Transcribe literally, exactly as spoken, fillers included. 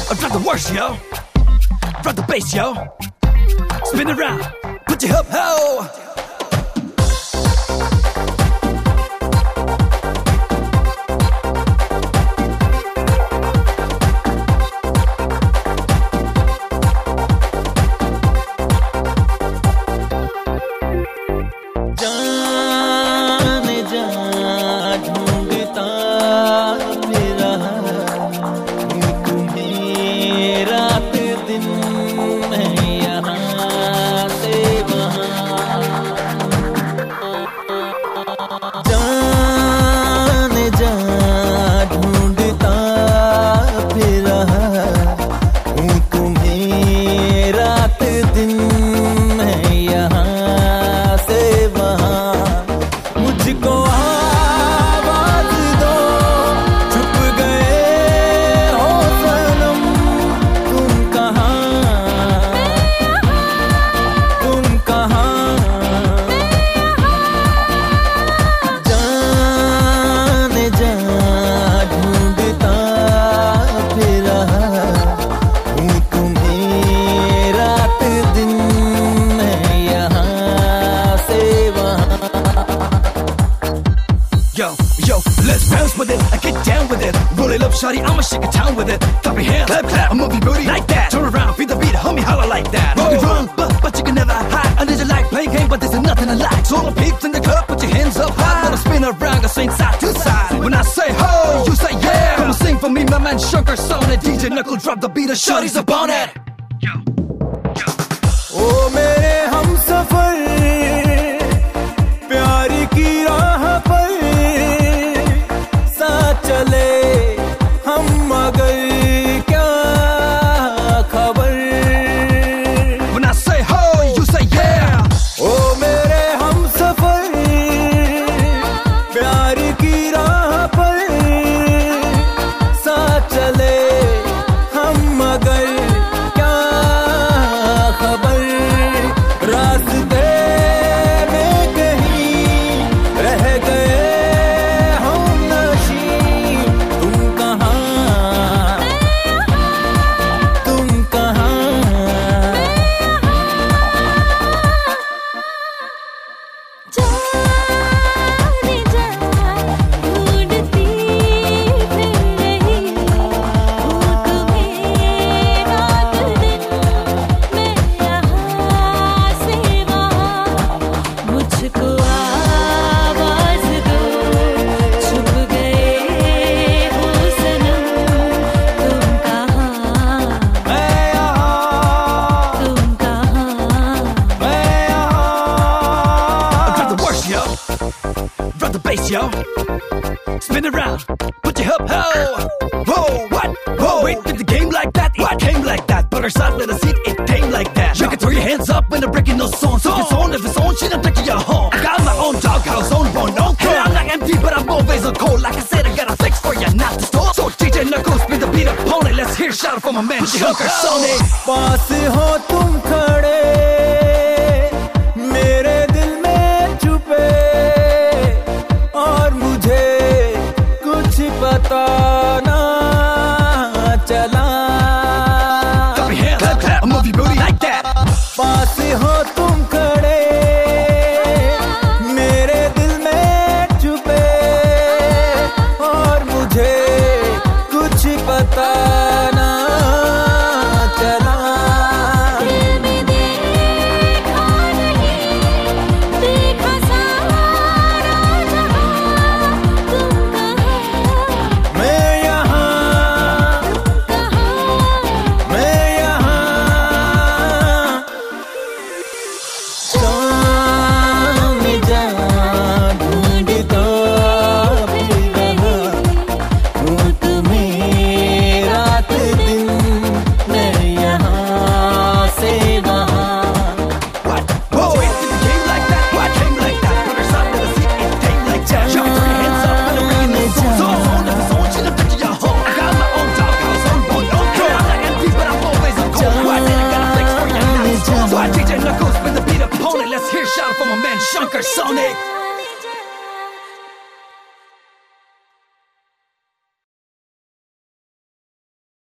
I drop the worst, yo. Drop the bass, yo. Spin around, put your hip, ho. Yo, yo, let's bounce with it, I get down with it. Roll it up, shawty, I'ma shake a town with it. Clap your hands, clap, clap, I'm moving booty like that. Turn around, feel the beat, homie, holla like that. You can run, but, but you can never hide. Under the light, playing game, but there's nothing alike. So all the peeps in the club, put your hands up high. Wanna spin around, go swing side to side. When I say ho, you say yeah. Come and sing for me, my man Shankar Sonic. D J Knuckle, drop the beat, a shawty's up on it. Yo, yo. Oh, mere humsafar, प्यार की राह पर साथ चले हम मगर क्या खबर. When I say ho, you say yeah. ओ मेरे हमसफर प्यार की राह पर साथ चले हम मगर क्या खबर. रास्ते Drop the bass, yo. Spin around, put your hip, ho. Whoa, what? Whoa, wait, did the game like that? It came like that, but our side, let us see it came like that. You can throw your hands up when they're breaking those songs. So if it's on, if it's on, shit, I'm taking you home. I got my own doghouse, own bone, no care. I'm not empty, but I'm always on cold. Like I said, I got a fix for you, not to stole. So D J Knuckles, spin the beat opponent. Let's hear a shout from my man, Shankar Sonic. पास हो तुम खड़े मेरे दिल में छुपे और मुझे कुछ पता ना चला. Clap your hands, clap, clap, move your booty like that. पास हो तुम खड़े मेरे दिल में छुपे और मुझे कुछ पता ना चला. D J Knuckles, spin the beat opponent. Let's hear a shout from my man Shankar Sonic.